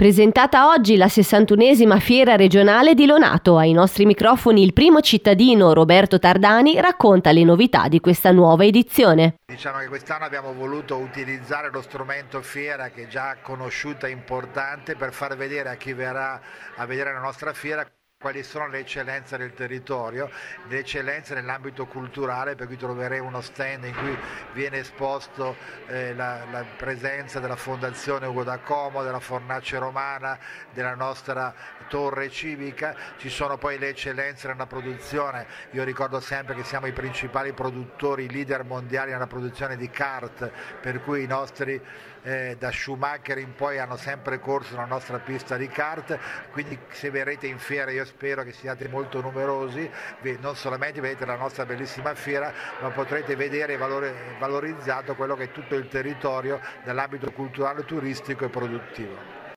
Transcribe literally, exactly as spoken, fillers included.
Presentata oggi la sessantunesima fiera regionale di Lonato. Ai nostri microfoni il primo cittadino Roberto Tardani racconta le novità di questa nuova edizione. Diciamo che quest'anno abbiamo voluto utilizzare lo strumento fiera, che è già conosciuta e importante, per far vedere a chi verrà a vedere la nostra fiera quali sono le eccellenze del territorio, le eccellenze nell'ambito culturale, per cui troveremo uno stand in cui viene esposto eh, la, la presenza della Fondazione Ugo da Como, della Fornace Romana, della nostra torre civica. Ci sono poi le eccellenze nella produzione. Io ricordo sempre che siamo i principali produttori, leader mondiali nella produzione di kart, per cui i nostri eh, da Schumacher in poi hanno sempre corso la nostra pista di kart, quindi se verrete in fiera io spero che siate molto numerosi, non solamente vedete la nostra bellissima fiera, ma potrete vedere valorizzato quello che è tutto il territorio nell'ambito culturale, turistico e produttivo.